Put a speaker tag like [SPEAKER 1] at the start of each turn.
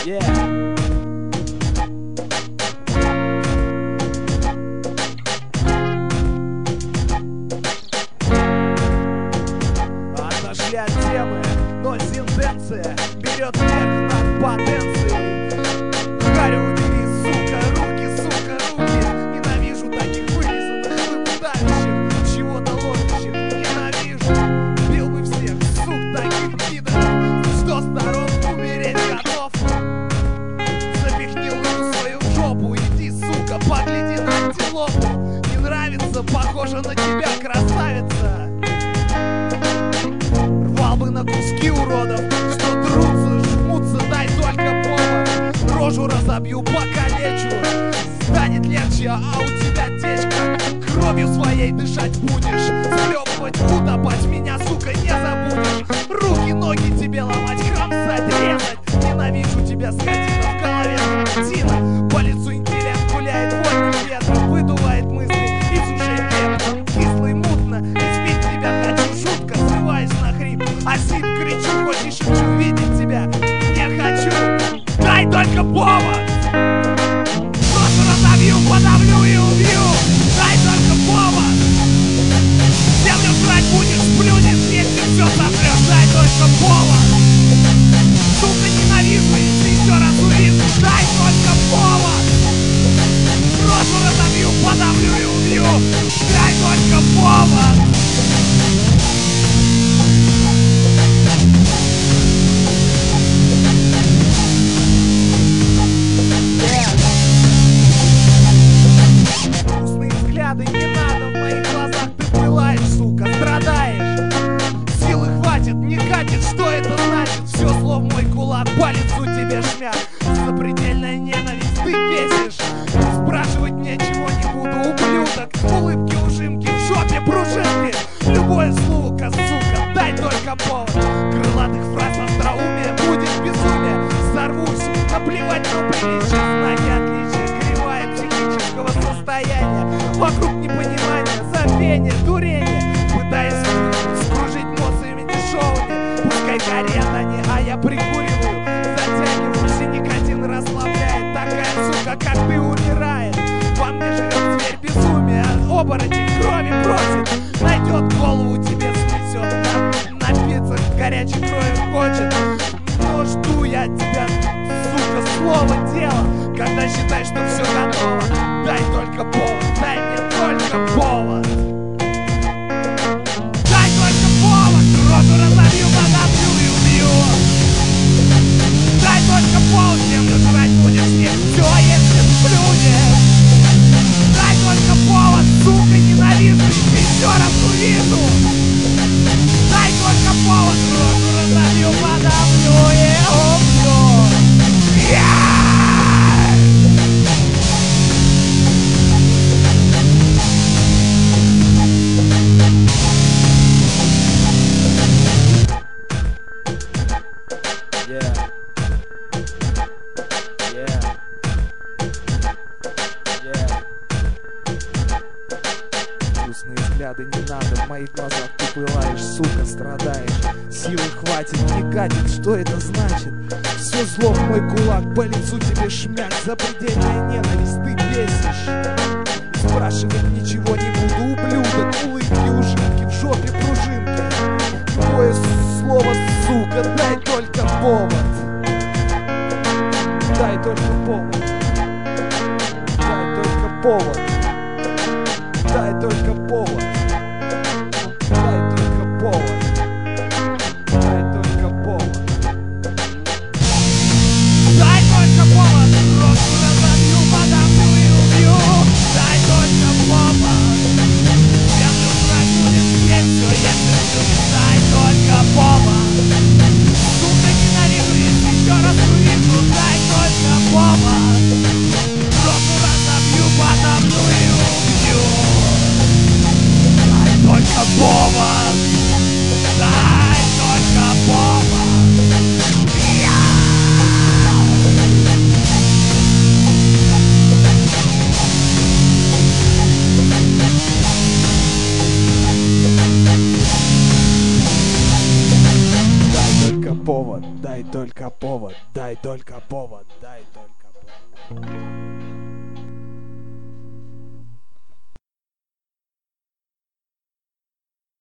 [SPEAKER 1] Отошли от темы, но сентенция берет вверх над потенцией. Харю убери, сука, руки. Ненавижу таких вырезанных, выпадающих, чего-то ловящих. Ненавижу, бил бы всех, сук, таких пидоров. С 100 сторон умереть готов. Запихни луну свою в жопу, иди, сука, погляди на антилопу. Не нравится, похоже на тебя, красавица. Рвал бы на куски уродов, что трутся, жмутся, дай только повод. Рожу разобью, покалечу, станет легче, а у тебя течка. Кровью своей дышать будешь, сплёбывать, утопать меня, сука, не забудешь. Руки, ноги тебе ломать, кромсать, резать. Ненавижу тебя, скотина, в голове картина. По лицу интеллект гуляет вольным ветром, выдувает мысли из ушей пеплом. Кислый, мутно, избить тебя хочу, жутко, срываюсь на хрип. А сип кричу, хоть и шепчу, видеть тебя не хочу. Дай только повод. Просто разобью, подавлю и убью. Дай только повод. Землю жрать будешь, плюнешь, если все сотрешь. Дай только повод. Сука, ненавижу, если еще раз увижу. Дай только повод. Просто разобью, подавлю и убью. Дай только повод. Не надо, в моих глазах ты пылаешь, сука, страдаешь. Силы хватит, не катит, что это значит? Все слов мой кулак, по лицу тебе шмяк. Запредельная ненависть, ты бесишь. Спрашивать ничего не буду, ублюдок. Улыбки, ужимки, в жопе пружинки. Любое слово, сука, дай только повод. Крылатых фраз остроумия будет безумие. Сорвусь, наплевать на приличие, знаки отличия, кривая психического состояния. Вокруг непонимания, забвение, дурение. Пытаясь скружить эмоциями дешевыми. Пускай горят они, а я прикуриваю. Затягиваюсь, и никотин расслабляет. Такая сука, как ты, умирает. Во мне живет зверь безумия. Оборотень крови просит. Найдет голову, тебе снесет. Напиться горячей крови хочет. Но жду я тебя, сука, слово, дело. Когда считаешь, что все готово, дай только повод, дай мне только повод. Дай только повод, рожу разобью, подавлю и убью. Дай только повод, землю жрать будешь, не все, если сплюнешь. Дай только повод, сука, ненавижу, и еще раз увижу. Дай только повод, рожу разобью, подавлю и убью. Грустные взгляды не надо, в моих глазах ты пылаешь, сука, страдаешь. Силы хватит, не катит, что это значит? Все зло в мой кулак, по лицу тебе шмяк. Запредельная ненависть, ты бесишь. Спрашивать ничего не буду, ублюдок. Улыбки, ужимки, в жопе пружинки. Твое слово, сука, дай только повод. Дай только повод. Дай только повод. Дай только повод. Дай только повод. Дай только повод. Дай только повод. Рожу разобью, подавлю и убью. Дай только повод. Землю жрать будешь, есть все, если любишь. Дай только повод. Сука, ненавижу, если еще раз увижу. Дай только повод. Рожу разобью, подавлю и повод, дай только повод, дай только повод, дай только повод.